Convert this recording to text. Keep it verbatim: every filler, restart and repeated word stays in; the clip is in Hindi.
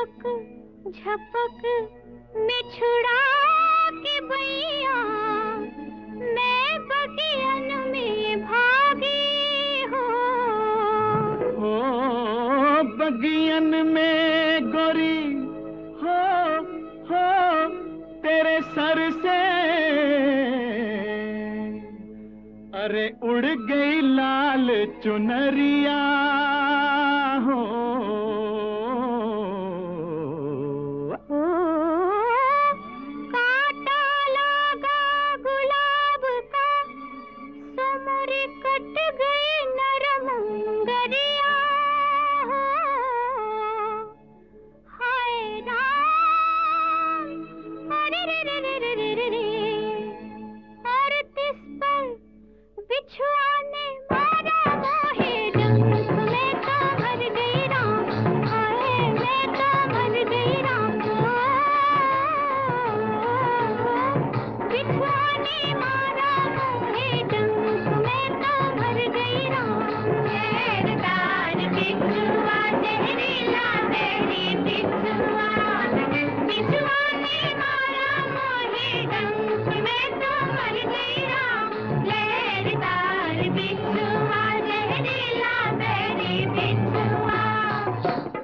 झपक झपक में छुड़ा के बैया मैं बगियन में भागी हो। हो बगियन में गोरी हो हो तेरे सर से अरे उड़ गई लाल चुनरिया हो। कांटा लगा गुलाब का सुमर कट गई नरम गरिया हो। हाय राम अरे रे रे रे रे रे रे रे और तिस पर बिछुआ ने मारा मोहे डंक मैं तो मर गई राम। हाय मैं तो मर गई राम। बिछुआ ने मारा मोहे डंक मैं तो मर गई राम। जहरदार बिछुआ जहरीला तेरी बिछुआ बिछुआ ने मारा मोहे डंक मैं तो मर गई राम। लहरदार बिछुआ जहरीला तेरी बिछुआ।